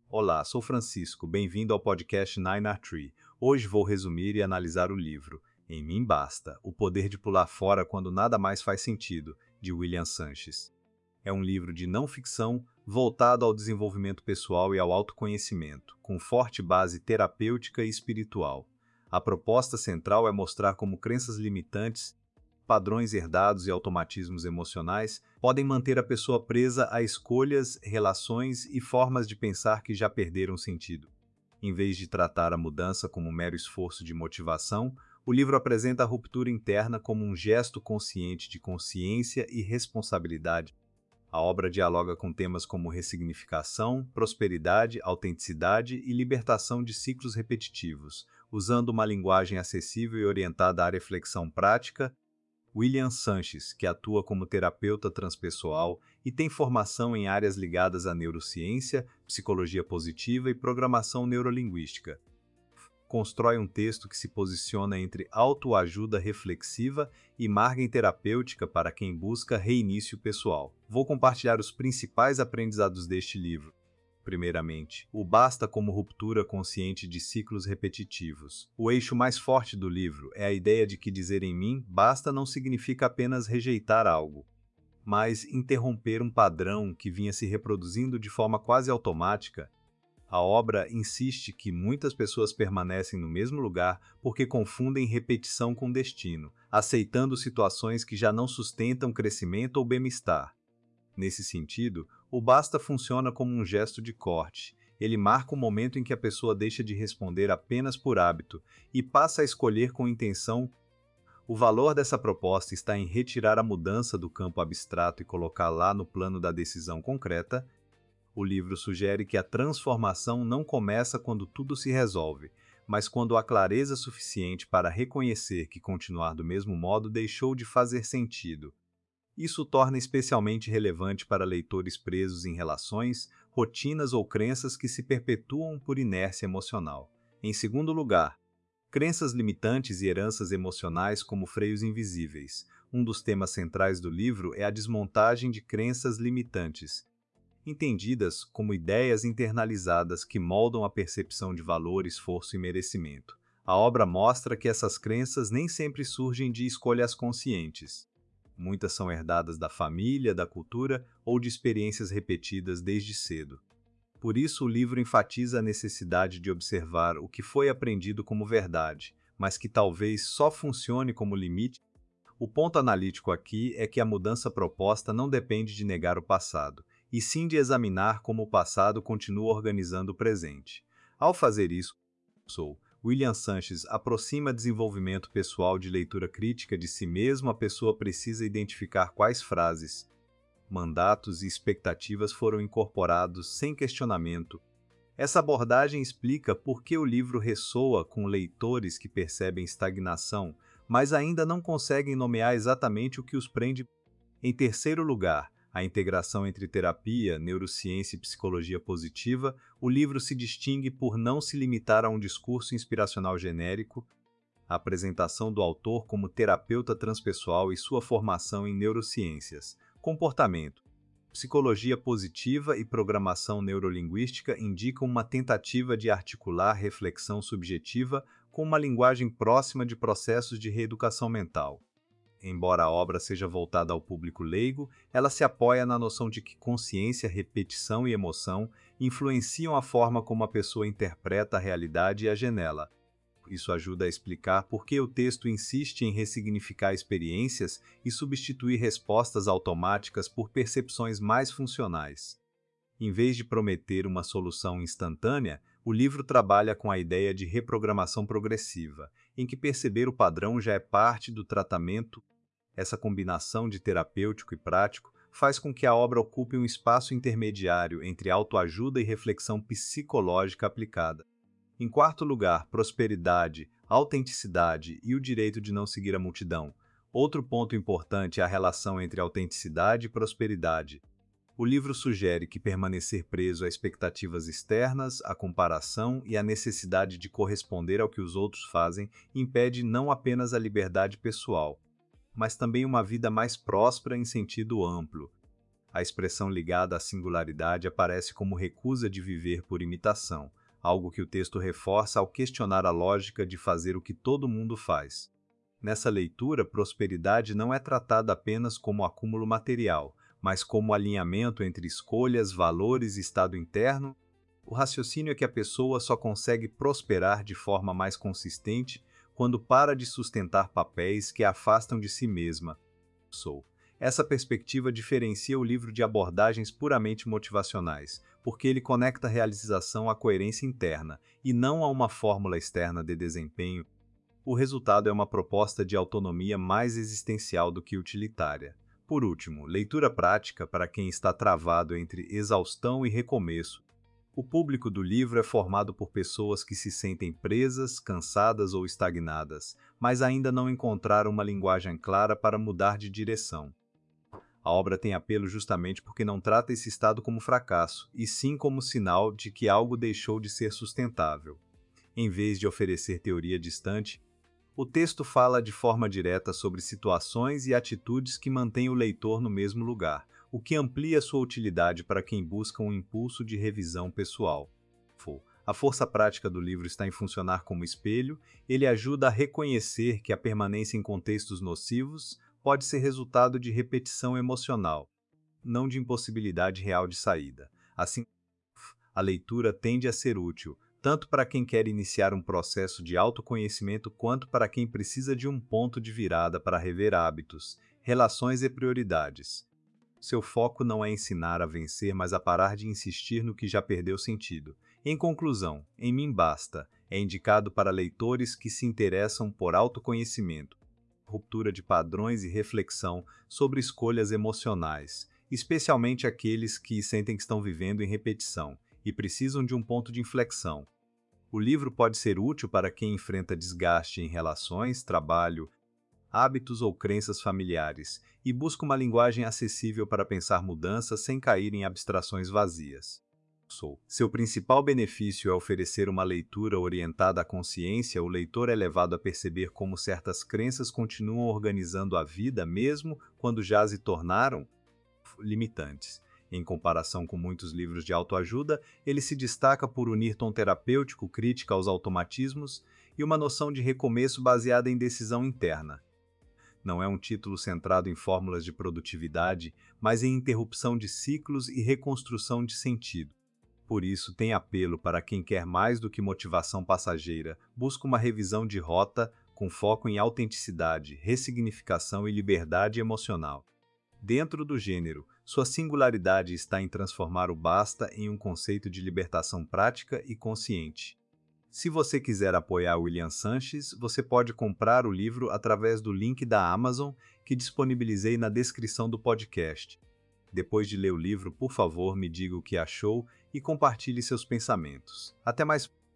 Olá, sou Francisco, bem-vindo ao podcast Nine Art Tree. Hoje vou resumir e analisar o livro Em Mim Basta, O Poder de Pular Fora Quando Nada Mais Faz Sentido, de William Sanches. É um livro de não ficção voltado ao desenvolvimento pessoal e ao autoconhecimento, com forte base terapêutica e espiritual. A proposta central é mostrar como crenças limitantes, padrões herdados e automatismos emocionais podem manter a pessoa presa a escolhas, relações e formas de pensar que já perderam sentido. Em vez de tratar a mudança como um mero esforço de motivação, o livro apresenta a ruptura interna como um gesto consciente de consciência e responsabilidade. A obra dialoga com temas como ressignificação, prosperidade, autenticidade e libertação de ciclos repetitivos, usando uma linguagem acessível e orientada à reflexão prática. William Sanches, que atua como terapeuta transpessoal e tem formação em áreas ligadas à neurociência, psicologia positiva e programação neurolinguística, constrói um texto que se posiciona entre autoajuda reflexiva e margem terapêutica para quem busca reinício pessoal. Vou compartilhar os principais aprendizados deste livro. Primeiramente, o basta como ruptura consciente de ciclos repetitivos. O eixo mais forte do livro é a ideia de que dizer em mim basta não significa apenas rejeitar algo, mas interromper um padrão que vinha se reproduzindo de forma quase automática. A obra insiste que muitas pessoas permanecem no mesmo lugar porque confundem repetição com destino, aceitando situações que já não sustentam crescimento ou bem-estar. Nesse sentido, o basta funciona como um gesto de corte. Ele marca o momento em que a pessoa deixa de responder apenas por hábito e passa a escolher com intenção. O valor dessa proposta está em retirar a mudança do campo abstrato e colocá-la no plano da decisão concreta. O livro sugere que a transformação não começa quando tudo se resolve, mas quando há clareza suficiente para reconhecer que continuar do mesmo modo deixou de fazer sentido. Isso o torna especialmente relevante para leitores presos em relações, rotinas ou crenças que se perpetuam por inércia emocional. Em segundo lugar, crenças limitantes e heranças emocionais como freios invisíveis. Um dos temas centrais do livro é a desmontagem de crenças limitantes, entendidas como ideias internalizadas que moldam a percepção de valor, esforço e merecimento. A obra mostra que essas crenças nem sempre surgem de escolhas conscientes. Muitas são herdadas da família, da cultura ou de experiências repetidas desde cedo. Por isso, o livro enfatiza a necessidade de observar o que foi aprendido como verdade, mas que talvez só funcione como limite. O ponto analítico aqui é que a mudança proposta não depende de negar o passado, e sim de examinar como o passado continua organizando o presente. Ao fazer isso, William Sanches aproxima desenvolvimento pessoal de leitura crítica de si mesmo. A pessoa precisa identificar quais frases, mandatos e expectativas foram incorporados sem questionamento. Essa abordagem explica por que o livro ressoa com leitores que percebem estagnação, mas ainda não conseguem nomear exatamente o que os prende. Em terceiro lugar, a integração entre terapia, neurociência e psicologia positiva. O livro se distingue por não se limitar a um discurso inspiracional genérico. A apresentação do autor como terapeuta transpessoal e sua formação em neurociências, comportamento, psicologia positiva e programação neurolinguística indicam uma tentativa de articular reflexão subjetiva com uma linguagem próxima de processos de reeducação mental. Embora a obra seja voltada ao público leigo, ela se apoia na noção de que consciência, repetição e emoção influenciam a forma como a pessoa interpreta a realidade e a janela. Isso ajuda a explicar por que o texto insiste em ressignificar experiências e substituir respostas automáticas por percepções mais funcionais. Em vez de prometer uma solução instantânea, o livro trabalha com a ideia de reprogramação progressiva, em que perceber o padrão já é parte do tratamento. Essa combinação de terapêutico e prático faz com que a obra ocupe um espaço intermediário entre autoajuda e reflexão psicológica aplicada. Em quarto lugar, prosperidade, autenticidade e o direito de não seguir a multidão. Outro ponto importante é a relação entre autenticidade e prosperidade. O livro sugere que permanecer preso a expectativas externas, a comparação e a necessidade de corresponder ao que os outros fazem impede não apenas a liberdade pessoal, mas também uma vida mais próspera em sentido amplo. A expressão ligada à singularidade aparece como recusa de viver por imitação, algo que o texto reforça ao questionar a lógica de fazer o que todo mundo faz. Nessa leitura, prosperidade não é tratada apenas como acúmulo material, mas como alinhamento entre escolhas, valores e estado interno. O raciocínio é que a pessoa só consegue prosperar de forma mais consistente quando para de sustentar papéis que a afastam de si mesma. Essa perspectiva diferencia o livro de abordagens puramente motivacionais, porque ele conecta a realização à coerência interna e não a uma fórmula externa de desempenho. O resultado é uma proposta de autonomia mais existencial do que utilitária. Por último, leitura prática para quem está travado entre exaustão e recomeço. O público do livro é formado por pessoas que se sentem presas, cansadas ou estagnadas, mas ainda não encontraram uma linguagem clara para mudar de direção. A obra tem apelo justamente porque não trata esse estado como fracasso, e sim como sinal de que algo deixou de ser sustentável. Em vez de oferecer teoria distante, o texto fala de forma direta sobre situações e atitudes que mantêm o leitor no mesmo lugar, o que amplia sua utilidade para quem busca um impulso de revisão pessoal. A força prática do livro está em funcionar como espelho, ele ajuda a reconhecer que a permanência em contextos nocivos pode ser resultado de repetição emocional, não de impossibilidade real de saída. Assim, a leitura tende a ser útil, tanto para quem quer iniciar um processo de autoconhecimento quanto para quem precisa de um ponto de virada para rever hábitos, relações e prioridades. Seu foco não é ensinar a vencer, mas a parar de insistir no que já perdeu sentido. Em conclusão, Em Mim Basta é indicado para leitores que se interessam por autoconhecimento, ruptura de padrões e reflexão sobre escolhas emocionais, especialmente aqueles que sentem que estão vivendo em repetição e precisam de um ponto de inflexão. O livro pode ser útil para quem enfrenta desgaste em relações, trabalho, hábitos ou crenças familiares e busca uma linguagem acessível para pensar mudanças sem cair em abstrações vazias. Seu principal benefício é oferecer uma leitura orientada à consciência. O leitor é levado a perceber como certas crenças continuam organizando a vida mesmo quando já se tornaram limitantes. Em comparação com muitos livros de autoajuda, ele se destaca por unir tom terapêutico, crítica aos automatismos e uma noção de recomeço baseada em decisão interna. Não é um título centrado em fórmulas de produtividade, mas em interrupção de ciclos e reconstrução de sentido. Por isso, tem apelo para quem quer mais do que motivação passageira, busca uma revisão de rota com foco em autenticidade, ressignificação e liberdade emocional. Dentro do gênero, sua singularidade está em transformar o basta em um conceito de libertação prática e consciente. Se você quiser apoiar William Sanches, você pode comprar o livro através do link da Amazon que disponibilizei na descrição do podcast. Depois de ler o livro, por favor, me diga o que achou e compartilhe seus pensamentos. Até mais!